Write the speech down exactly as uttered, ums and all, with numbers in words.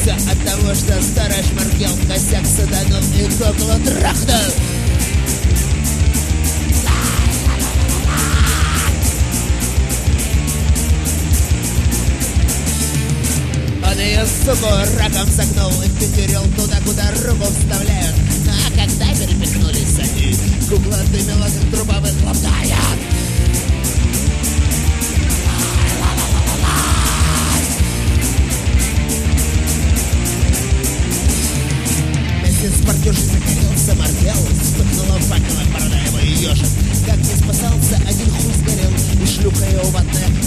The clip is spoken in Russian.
Все от того, что сторож Маркел в косяк саданул и куклу трахнул. Он ее, суку, раком согнул и впечерил туда, куда руку вставляют. А когда перепихнулись они, кукла дымила, как труба выхлопная. Вместе с партюшей загорелся Маркел, вспыхнула факела, борода его и ежик. Как не спасался, один хуй сгорел, и шлюха его ватная